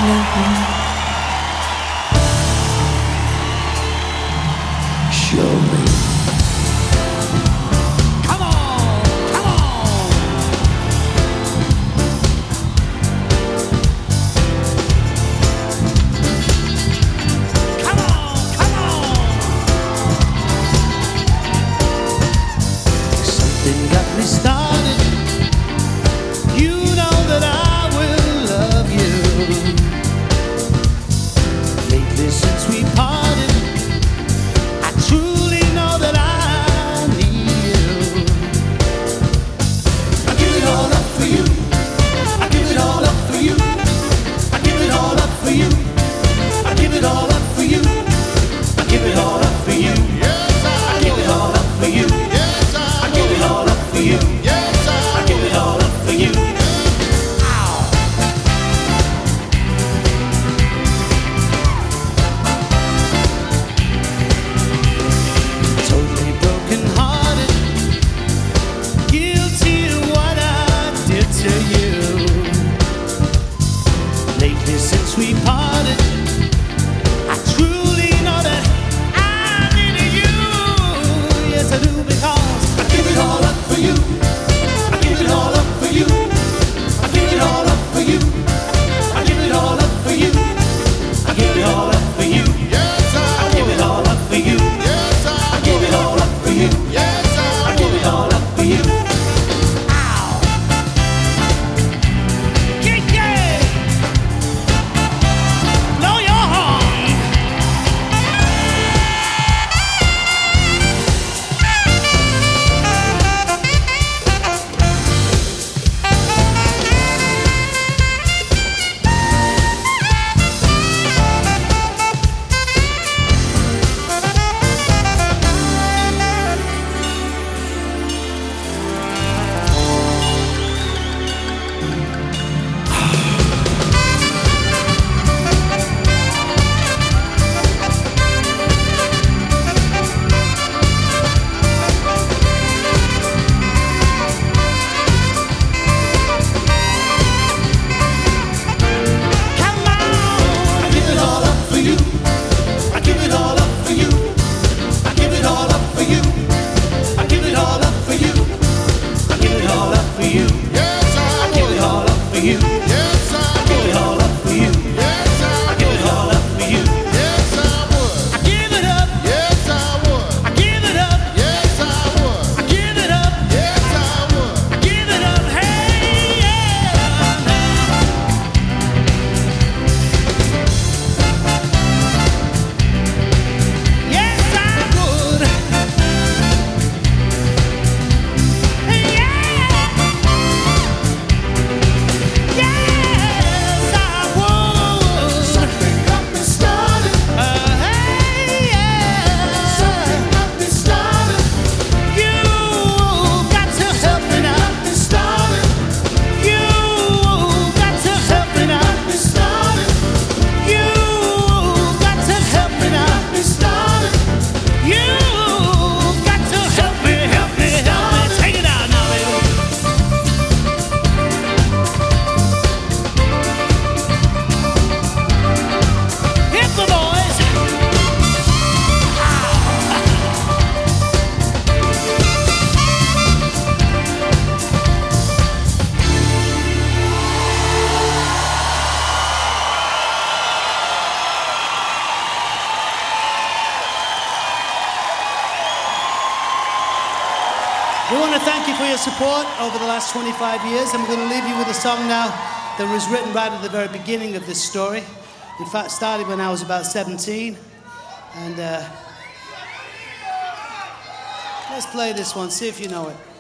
We want to thank you for your support over the last 25 years, and we're going to leave you with a song now that was written right at the very beginning of this story. In fact, started when I was about 17. And let's play this one, see if you know it.